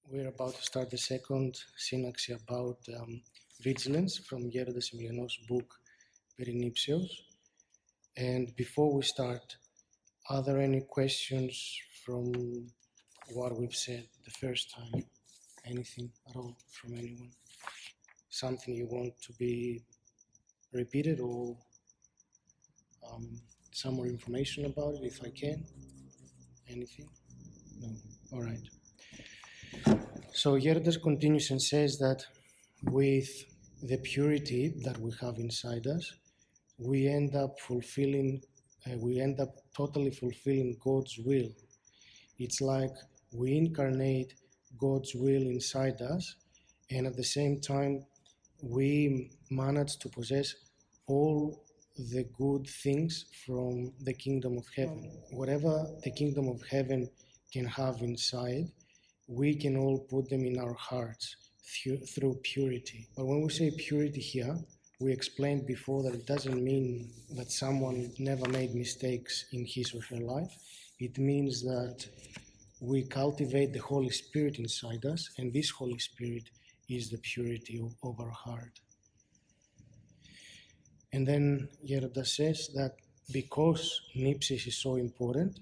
We're about to start the second synaxis about vigilance from Gerardas Emilianos' book Perinipsios. And before we start, are there any questions from what we've said the first time? Anything at all from anyone? Something you want to be repeated or some more information about it if I can? Anything? No. All right. So Gerardas continues and says that with the purity that we have inside us, we end up totally fulfilling God's will. It's like we incarnate God's will inside us, and at the same time, we manage to possess all the good things from the kingdom of heaven. Whatever the kingdom of heaven can have inside, we can all put them in our hearts through purity. But when we say purity here, we explained before that it doesn't mean that someone never made mistakes in his or her life. It means that we cultivate the Holy Spirit inside us, and this Holy Spirit is the purity of our heart. And then Gerardas says that because Nipsis is so important,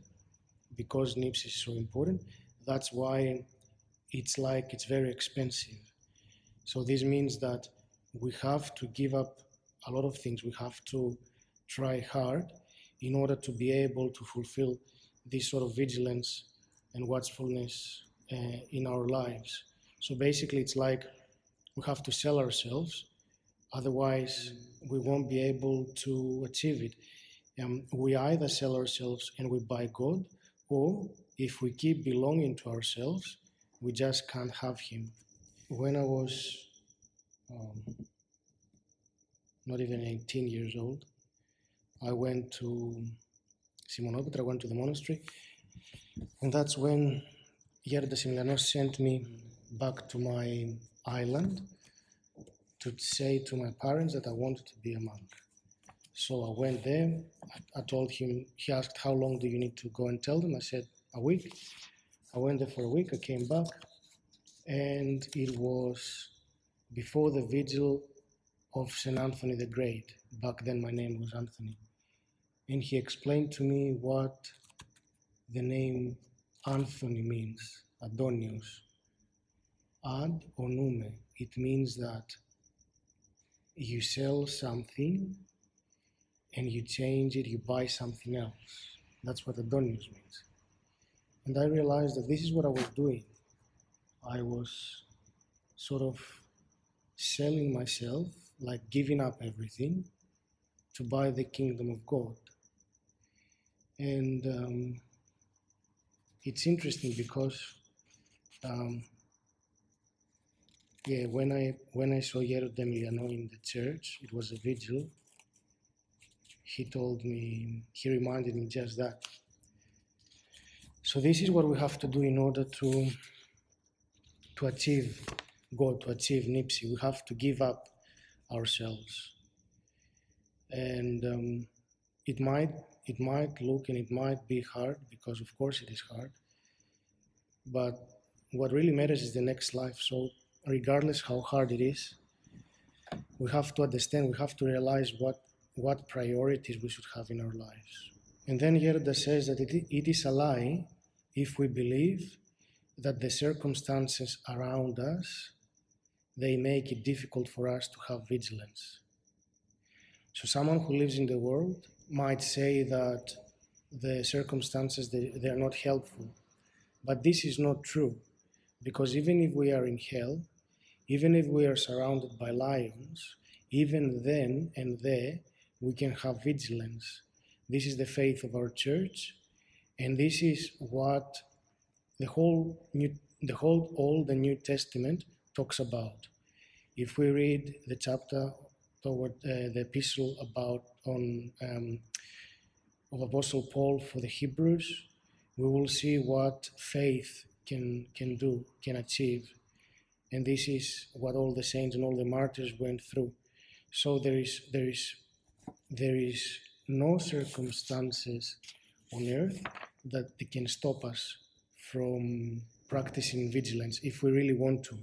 that's why it's very expensive. So this means that we have to give up a lot of things. We have to try hard in order to be able to fulfill this sort of vigilance and watchfulness in our lives. So basically it's like we have to sell ourselves, otherwise we won't be able to achieve it. We either sell ourselves and we buy God, or if we keep belonging to ourselves, we just can't have Him. When I was not even 18 years old, I went to Simonopetra, I went to the monastery, and that's when Gerardas Emilianos sent me back to my island to say to my parents that I wanted to be a monk. So I went there, I told him, he asked, how long do you need to go and tell them? I said, a week. I went there for a week, I came back, and it was before the vigil of St. Anthony the Great. Back then my name was Anthony. And he explained to me what the name Anthony means, Adonios. Ad onume, it means that you sell something and you change it, you buy something else. That's what Adonios means. And I realized that this is what I was doing. I was sort of selling myself, like giving up everything to buy the kingdom of God. And it's interesting because when I saw Gerardas Emilianos in the church, it was a vigil, he reminded me just that. So this is what we have to do in order to achieve God, to achieve Nipsi. We have to give up ourselves. And it might look and it might be hard, because of course it is hard, but what really matters is the next life. So regardless how hard it is, we have to understand, we have to realize what priorities we should have in our lives. And then Gerardas says that it is a lie if we believe that the circumstances around us, they make it difficult for us to have vigilance. So someone who lives in the world might say that the circumstances, they are not helpful. But this is not true, because even if we are in hell, even if we are surrounded by lions, even then and there, we can have vigilance. This is the faith of our church, and this is what the whole Old and New Testament talks about. If we read the chapter toward the epistle of Apostle Paul for the Hebrews, we will see what faith can achieve. And this is what all the saints and all the martyrs went through. So there is no circumstances on earth that can stop us from practicing vigilance if we really want to.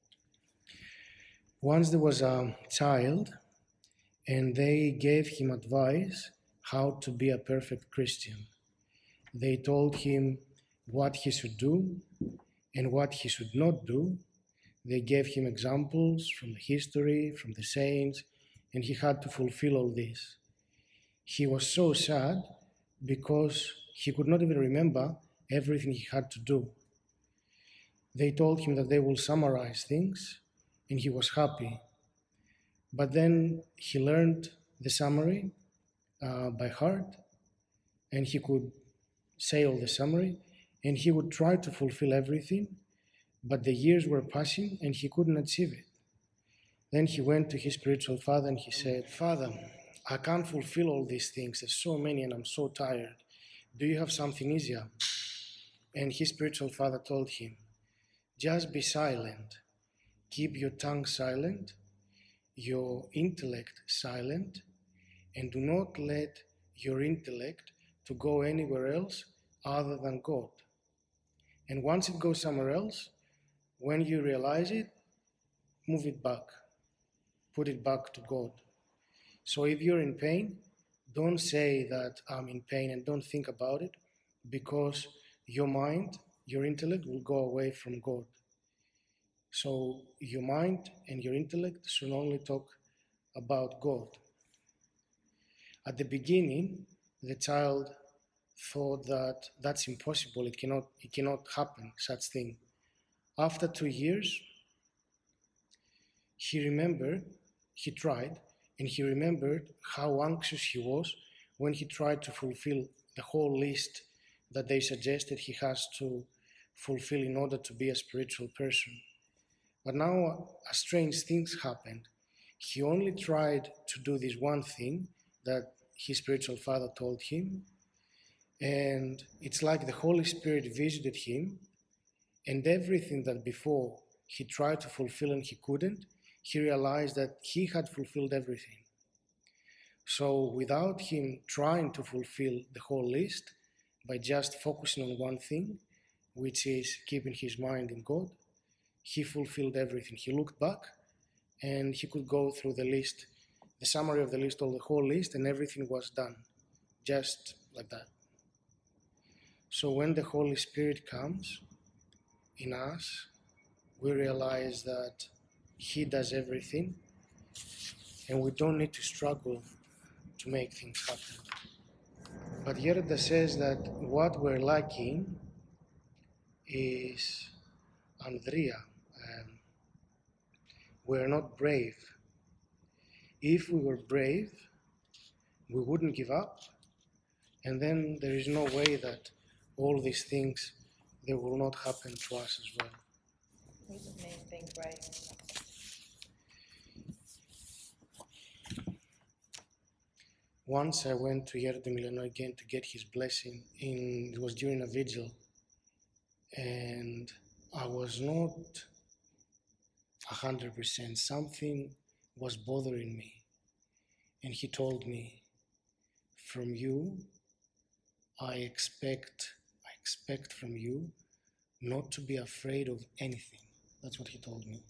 Once there was a child, and they gave him advice how to be a perfect Christian. They told him what he should do and what he should not do. They gave him examples from the history, from the saints, and he had to fulfill all this. He was so sad because he could not even remember everything he had to do. They told him that they will summarize things, and he was happy. But then he learned the summary by heart, and he could say all the summary, and he would try to fulfill everything, but the years were passing and he couldn't achieve it. Then he went to his spiritual father and he said, "Father, I can't fulfill all these things. There's so many and I'm so tired. Do you have something easier?" And his spiritual father told him, "Just be silent. Keep your tongue silent, your intellect silent, and do not let your intellect to go anywhere else other than God. And once it goes somewhere else, when you realize it, move it back. Put it back to God. So if you're in pain, don't say that I'm in pain and don't think about it, because your mind, your intellect will go away from God. So your mind and your intellect should only talk about God." At the beginning, the child thought that that's impossible, it cannot happen, such thing. After 2 years, he tried, and he remembered how anxious he was when he tried to fulfill the whole list that they suggested he has to fulfill in order to be a spiritual person. But now a strange thing happened. He only tried to do this one thing that his spiritual father told him, and it's like the Holy Spirit visited him, and everything that before he tried to fulfill and he couldn't, he realized that he had fulfilled everything. So without him trying to fulfill the whole list, by just focusing on one thing, which is keeping his mind in God, he fulfilled everything. He looked back and he could go through the list, the summary of the list, or the whole list, and everything was done, just like that. So when the Holy Spirit comes in us, we realize that He does everything, and we don't need to struggle to make things happen. But Yerda says that what we're lacking is Andrea. We're not brave. If we were brave, we wouldn't give up, and then there is no way that all these things, they will not happen to us as well. What's the main thing, brave? Once I went to Yerda Milano again to get his blessing. It was during a vigil, and I was not 100%. Something was bothering me, and he told me, "From you, I expect from you not to be afraid of anything." That's what he told me.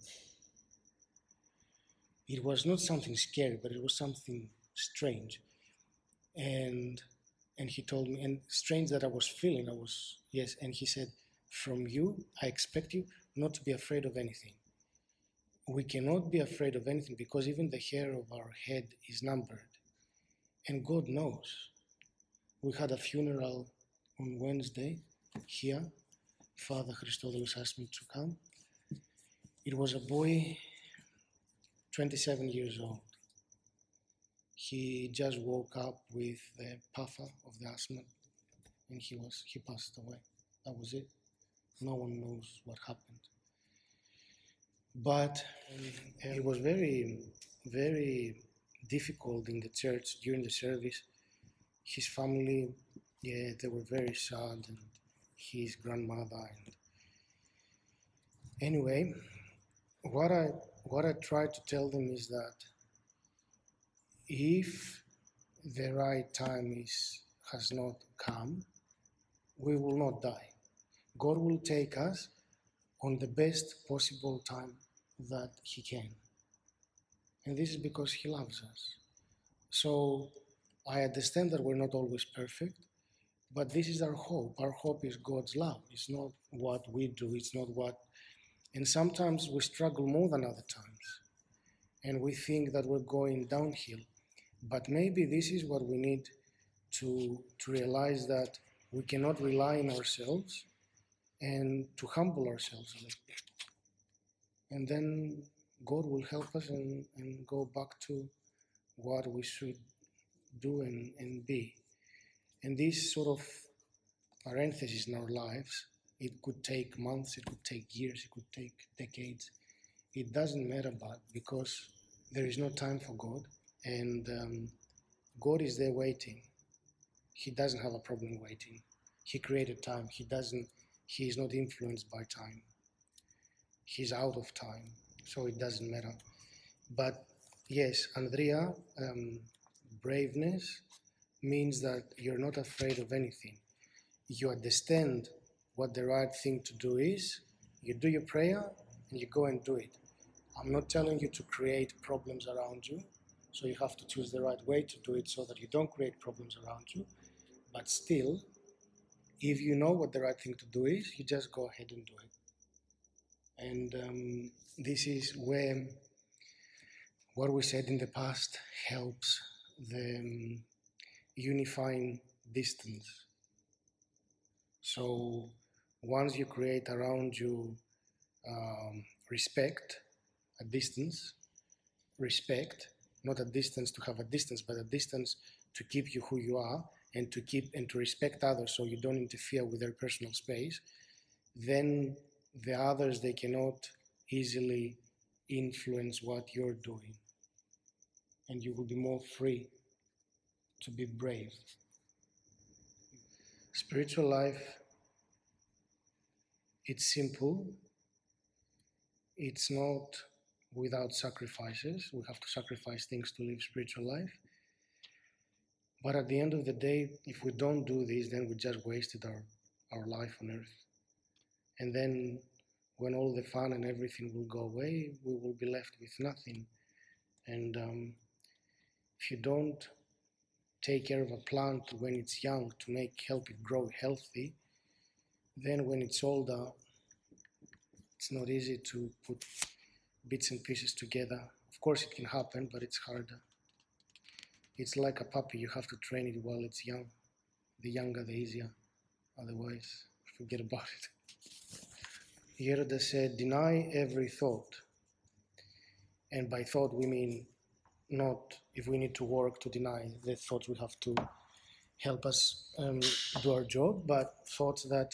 It was not something scary, but it was something strange. And he told me, and strange that I was feeling, and he said, "From you, I expect you not to be afraid of anything." We cannot be afraid of anything because even the hair of our head is numbered. And God knows. We had a funeral on Wednesday here. Father Christodoulos asked me to come. It was a boy, 27 years old. He just woke up with the puffer of the asthma, and he passed away. That was it. No one knows what happened. But it was very, very difficult in the church during the service. His family, they were very sad, and his grandmother. And anyway, what I tried to tell them is that if the right time has not come, we will not die. God will take us on the best possible time that he can. And this is because he loves us. So I understand that we're not always perfect, but this is our hope. Our hope is God's love. It's not what we do. It's not what... And sometimes we struggle more than other times. And we think that we're going downhill. But maybe this is what we need to realize, that we cannot rely on ourselves, and to humble ourselves a little bit. And then God will help us and go back to what we should do and be. And this sort of parenthesis in our lives, it could take months, it could take years, it could take decades. It doesn't matter, but because there is no time for God, and God is there waiting. He doesn't have a problem waiting. He created time. He is not influenced by time. He's out of time, so it doesn't matter. But yes, Andrea, braveness means that you're not afraid of anything. You understand what the right thing to do is, you do your prayer, and you go and do it. I'm not telling you to create problems around you, so you have to choose the right way to do it so that you don't create problems around you. But still, if you know what the right thing to do is, you just go ahead and do it. And this is where what we said in the past helps the unifying distance. So once you create around you respect, a distance, respect, not a distance to have a distance, but a distance to keep you who you are, and to respect others so you don't interfere with their personal space, then the others, they cannot easily influence what you're doing, and you will be more free to be brave. Spiritual life, it's simple. It's not without sacrifices. We have to sacrifice things to live spiritual life. But at the end of the day, if we don't do this, then we just wasted our life on earth. And then when all the fun and everything will go away, we will be left with nothing. And if you don't take care of a plant when it's young to help it grow healthy, then when it's older, it's not easy to put bits and pieces together. Of course it can happen, but it's harder. It's like a puppy, you have to train it while it's young. The younger, the easier. Otherwise, forget about it. Yerda said, deny every thought. And by thought, we mean not if we need to work to deny the thoughts we have to help us do our job, but thoughts that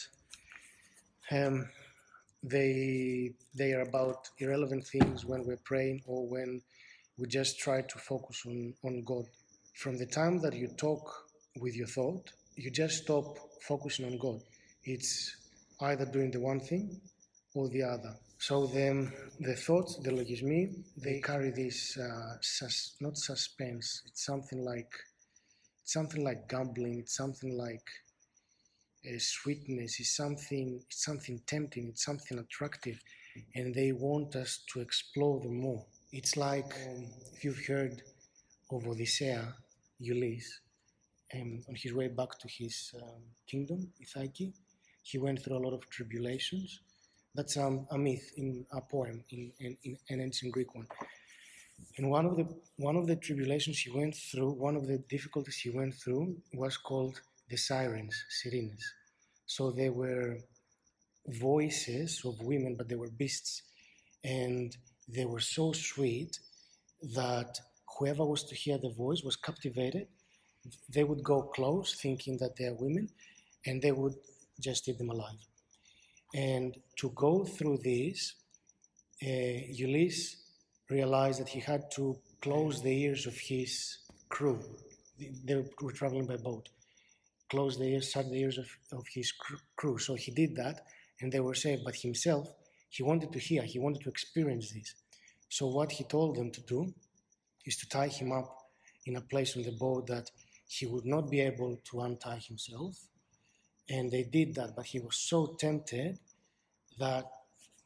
they are about irrelevant things when we're praying, or when we just try to focus on God. From the time that you talk with your thought, you just stop focusing on God. It's either doing the one thing or the other. So the thoughts, the logismi, they carry this not suspense. It's something like gambling. It's something like sweetness. It's something tempting. It's something attractive, and they want us to explore them more. It's like if you've heard of Odysseus, Ulysses, on his way back to his kingdom, Ithaca, he went through a lot of tribulations. That's a myth in a poem, in an ancient Greek one. And one of the tribulations he went through, one of the difficulties he went through, was called the sirens, sirenes. So they were voices of women, but they were beasts, and they were so sweet that whoever was to hear the voice was captivated. They would go close, thinking that they are women, and they would just eat them alive. And to go through this, Ulysses realized that he had to close the ears of his crew. They were traveling by boat. Close the ears, shut the ears of his crew. So he did that, and they were saved. But himself, he wanted to hear, he wanted to experience this. So what he told them to do is to tie him up in a place on the boat that he would not be able to untie himself. And they did that, but he was so tempted that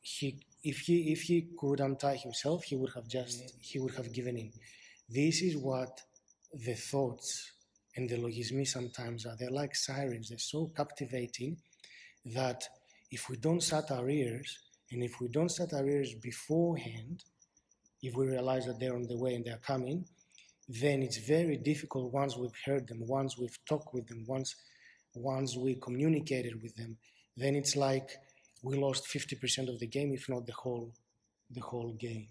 if he could untie himself, he would have given in. This is what the thoughts and the logismi sometimes are. They're like sirens. They're so captivating that if we don't shut our ears, and if we don't shut our ears beforehand, if we realize that they're on the way and they're coming, then it's very difficult once we've heard them, once we've talked with them, once we communicated with them, then it's like we lost 50% of the game, if not the whole game.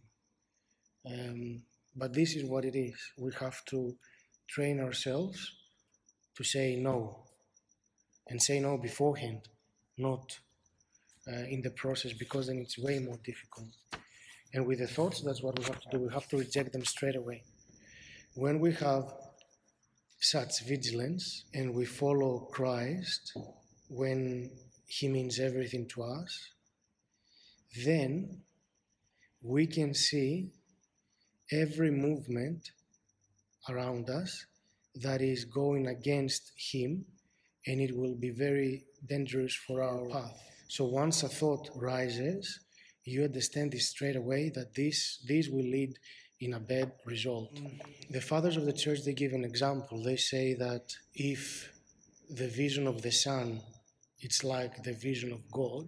But this is what it is. We have to train ourselves to say no, and say no beforehand, not in the process, because then it's way more difficult. And with the thoughts, that's what we have to do. We have to reject them straight away. When we have such vigilance and we follow Christ when He means everything to us, then we can see every movement around us that is going against Him, and it will be very dangerous for our path. So once a thought rises, you understand this straight away, that this will lead in a bad result. The fathers of the church, they give an example. They say that if the vision of the sun, it's like the vision of God,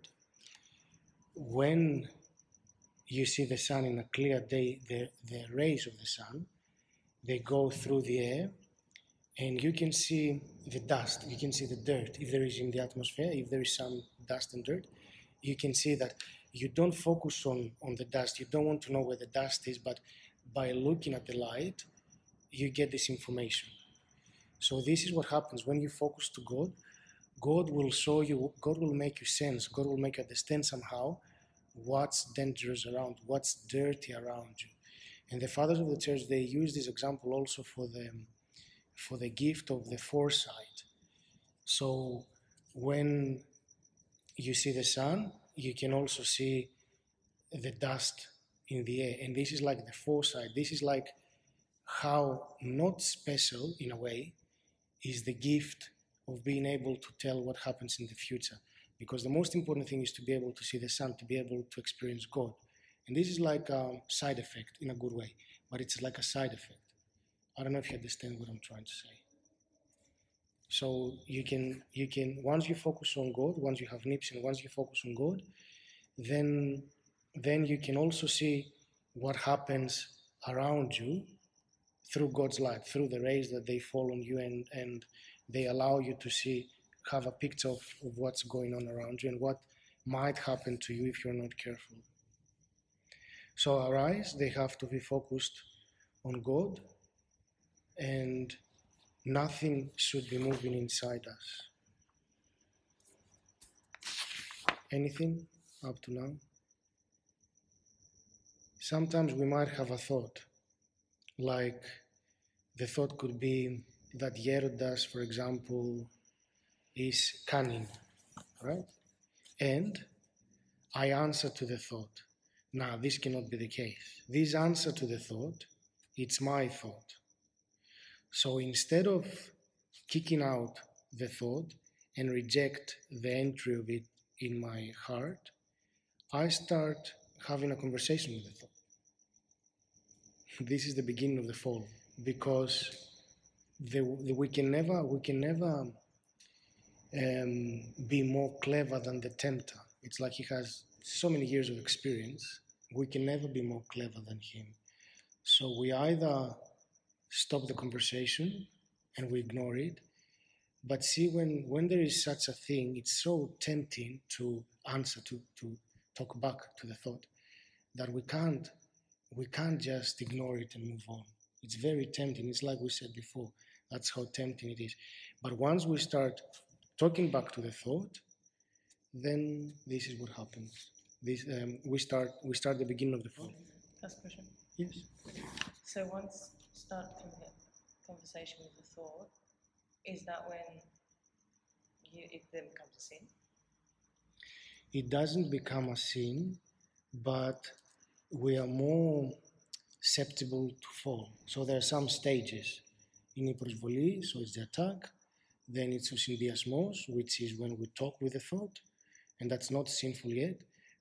when you see the sun in a clear day, the rays of the sun, they go through the air, and you can see the dust, you can see the dirt. If there is in the atmosphere, if there is some dust and dirt, you can see that. You don't focus on the dust. You don't want to know where the dust is, but by looking at the light, you get this information. So this is what happens when you focus to God. God will show you, God will make you sense, God will make you understand somehow what's dangerous around, what's dirty around you. And the fathers of the church, they use this example also for the gift of the foresight. So when you see the sun, you can also see the dust in the air. And this is like the foresight. This is like how not special, in a way, is the gift of being able to tell what happens in the future. Because the most important thing is to be able to see the sun, to be able to experience God. And this is like a side effect in a good way, but it's like a side effect. I don't know if you understand what I'm trying to say. So you can once you focus on God, once you have nips and once you focus on God, then you can also see what happens around you through God's light, through the rays that they fall on you, and they allow you to see, have a picture of what's going on around you and what might happen to you if you're not careful. So our eyes, they have to be focused on God, and nothing should be moving inside us. Anything up to now? Sometimes we might have a thought, like the thought could be that Gerondas, for example, is cunning, right? And I answer to the thought. Now, this cannot be the case. This answer to the thought, it's my thought. So instead of kicking out the thought and reject the entry of it in my heart, I start having a conversation with the thought. This is the beginning of the fall, because we can never be more clever than the tempter. It's like he has so many years of experience. We can never be more clever than him. So we either stop the conversation and we ignore it, but see, when there is such a thing, it's so tempting to answer, to talk back to the thought, that we can't just ignore it and move on. It's very tempting. It's like we said before. That's how tempting it is. But once we start talking back to the thought, then this is what happens. We start the beginning of the fall. Last question. Yes. So once you start the conversation with the thought, is that when it then becomes a sin? It doesn't become a sin, but we are more susceptible to fall. So there are some stages. In η προσβολή, so it's the attack. Then it's ο συνδυασμός, which is when we talk with the thought, and that's not sinful yet.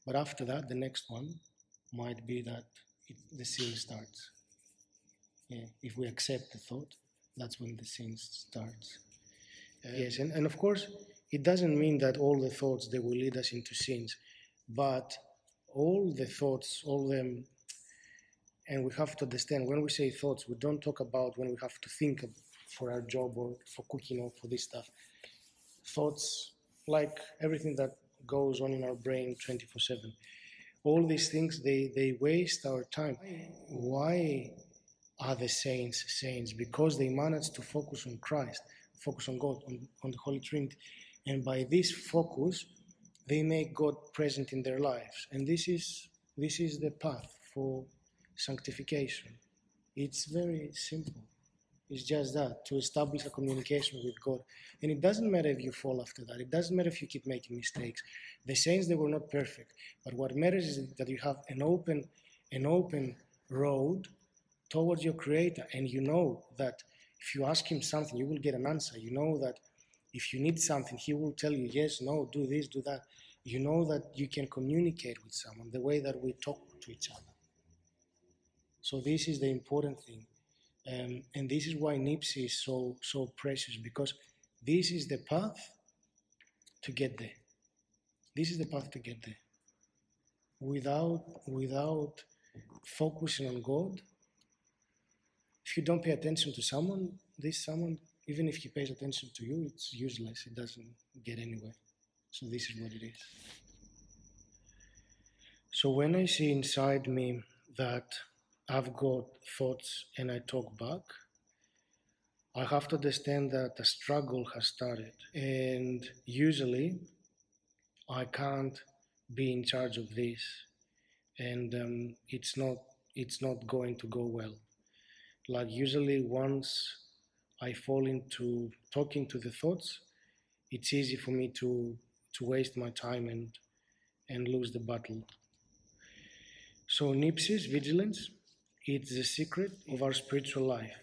But after that, the next one might be that the sin starts. Yeah, if we accept the thought, that's when the sin starts. Yes, and of course, it doesn't mean that all the thoughts, they will lead us into sins, but all the thoughts, all them, and we have to understand, when we say thoughts, we don't talk about when we have to think for our job or for cooking or for this stuff. Thoughts, like everything that goes on in our brain 24/7. All these things, they waste our time. Why are the saints? Because they managed to focus on Christ, focus on God, on the Holy Trinity. And by this focus, they make God present in their lives. And this is the path for sanctification. It's very simple. It's just that, to establish a communication with God. And it doesn't matter if you fall after that. It doesn't matter if you keep making mistakes. The saints, they were not perfect. But what matters is that you have an open road towards your Creator. And you know that if you ask Him something, you will get an answer. You know that if you need something, He will tell you, yes, no, do this, do that. You know that you can communicate with someone the way that we talk to each other. So this is the important thing. And this is why Nipsi is so precious, because this is the path to get there. This is the path to get there. Without focusing on God, if you don't pay attention to someone, this someone, even if he pays attention to you, it's useless. It doesn't get anywhere. So this is what it is. So when I see inside me that I've got thoughts and I talk back, I have to understand that a struggle has started. And usually I can't be in charge of this, and it's not going to go well. Like usually once I fall into talking to the thoughts, it's easy for me to waste my time and lose the battle. So Nipsis, vigilance, it's the secret of our spiritual life.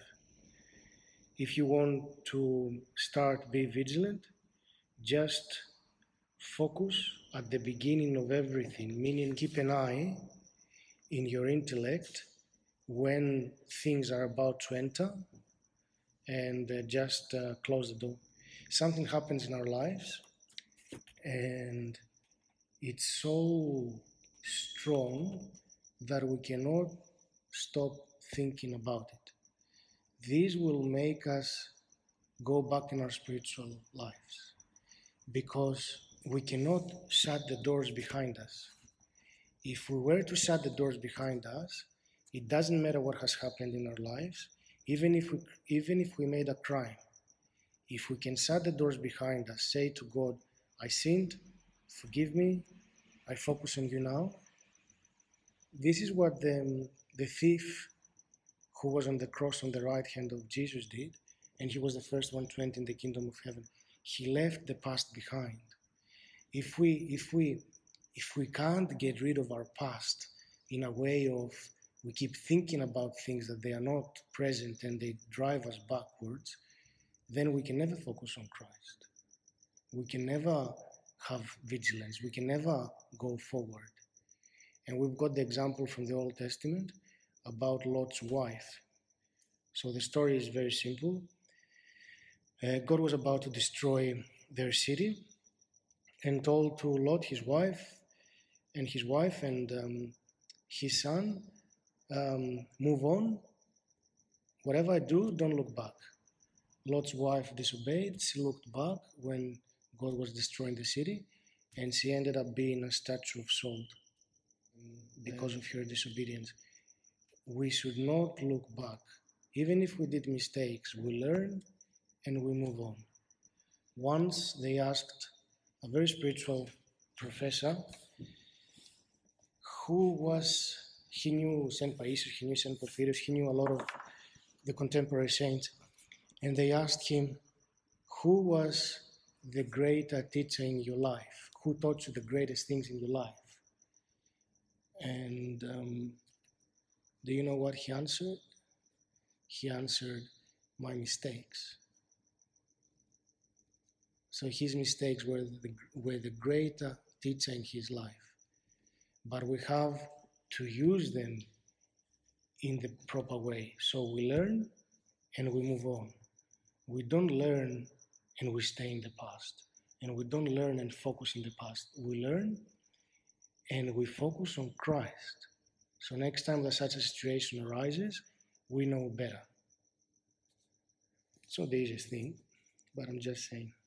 If you want to start be vigilant, just focus at the beginning of everything, meaning keep an eye in your intellect when things are about to enter, and just close the door. Something happens in our lives and it's so strong that we cannot stop thinking about it. This will make us go back in our spiritual lives, because we cannot shut the doors behind us. If we were to shut the doors behind us, it doesn't matter what has happened in our lives, even if we made a crime. If we can shut the doors behind us, say to God, I sinned, forgive me, I focus on you now. This is what the thief who was on the cross on the right hand of Jesus did, and he was the first one to enter in the kingdom of heaven. He left the past behind. If we can't get rid of our past in a way of we keep thinking about things that they are not present and they drive us backwards, then we can never focus on Christ. We can never have vigilance. We can never go forward. And we've got the example from the Old Testament about Lot's wife. So the story is very simple. God was about to destroy their city and told to Lot, his wife and his son, move on. Whatever I do, don't look back. Lot's wife disobeyed. She looked back when God was destroying the city, and she ended up being a statue of salt because of her disobedience. We should not look back. Even if we did mistakes, we learn and we move on. Once they asked a very spiritual professor he knew St. Paisius, he knew St. Porphyrius, he knew a lot of the contemporary saints, and they asked him, who was the greater teacher in your life? Who taught you the greatest things in your life? And do you know what he answered? He answered, my mistakes. So his mistakes were the greater teacher in his life. but we have to use them in the proper way. So we learn and we move on. We don't learn and we stay in the past. And we don't learn and focus in the past. We learn and we focus on Christ. So next time that such a situation arises, we know better. It's not the easiest thing, but I'm just saying.